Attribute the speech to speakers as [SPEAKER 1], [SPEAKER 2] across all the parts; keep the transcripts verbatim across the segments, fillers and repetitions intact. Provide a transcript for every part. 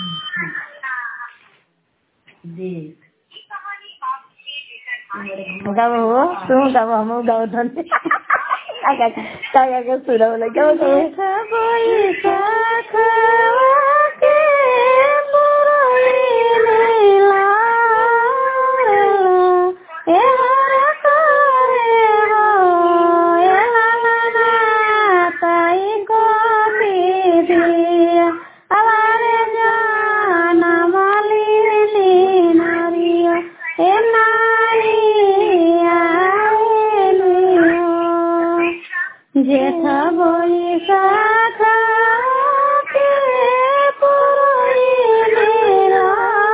[SPEAKER 1] गाओ हो तू गाओ हम गाओ धन्य काका काका सुनाओ लगा जेठा बोई शाखा के पुरोई मेरा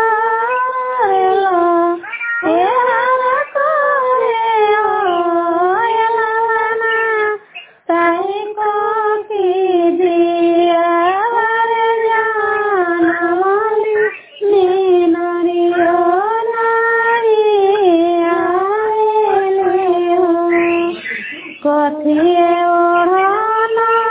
[SPEAKER 1] लो ए हरा कोरे ओ एलाना ताई को की दिया वारे जाना वाली नीनरियो नारी आए ले हो कथिए ओढ़ाना